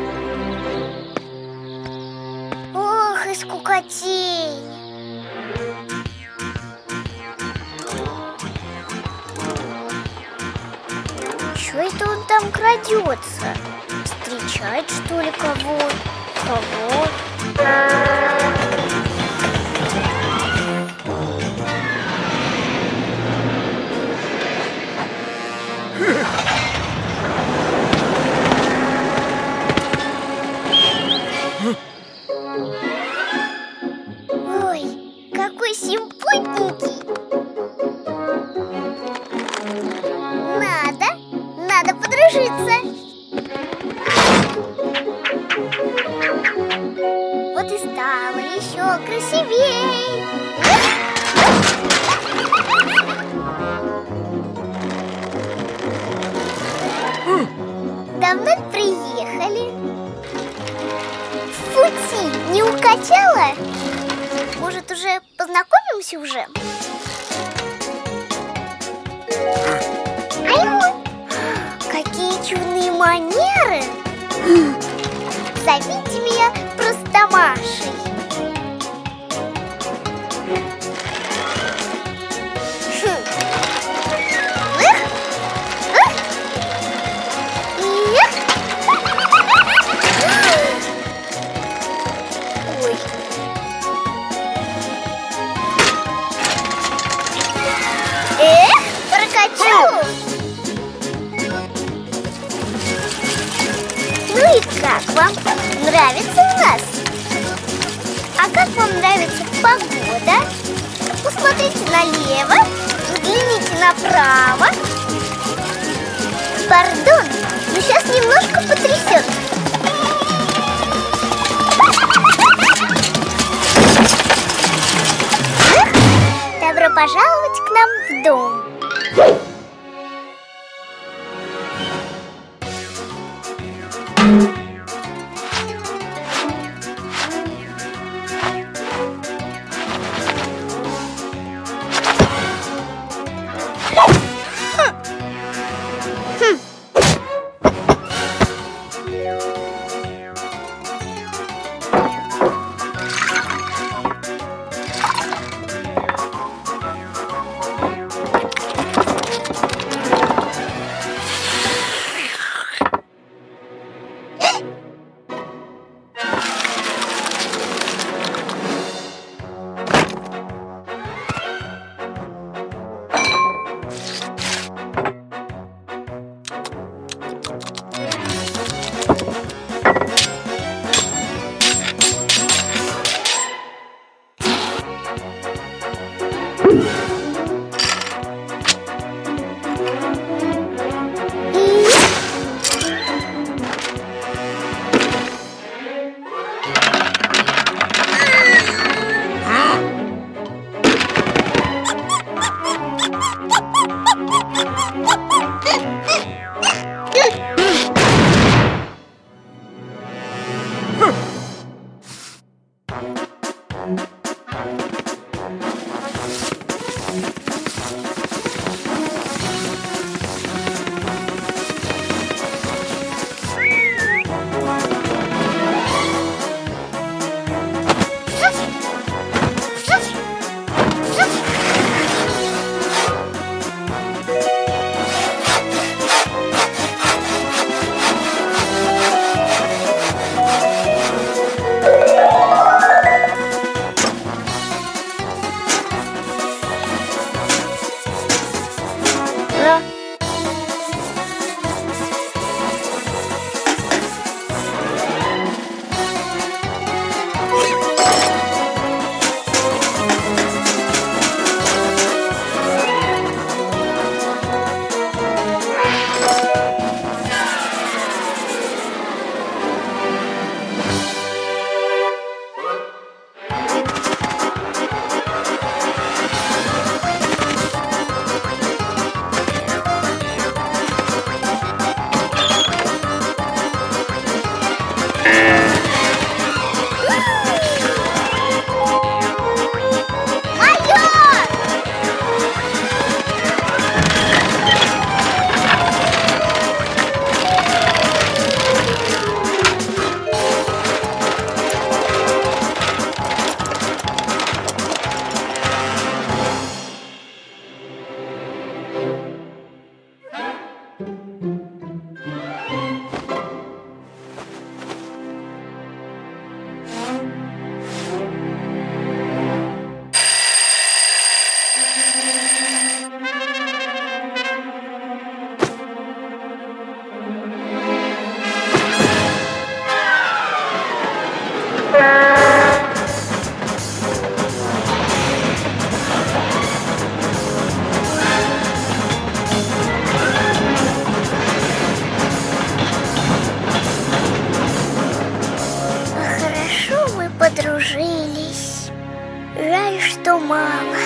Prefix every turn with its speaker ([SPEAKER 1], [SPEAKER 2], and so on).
[SPEAKER 1] Ох, и скукотень. Чё это он там крадется? Встречает, что ли, кого? Кого? Ой, какой симпотненький. Надо подружиться. Вот и стало еще красивей. Давно приехали? Фути, не укачала? Может, уже познакомимся уже? Какие чудные манеры! Зовите меня просто Машей. Ой. Прокачу! Ну и как вам? Нравится у нас? А как вам нравится погода? Посмотрите налево, взгляните направо. Пардон, но сейчас немножко потрясет. Добро пожаловать к нам в дом. что мало.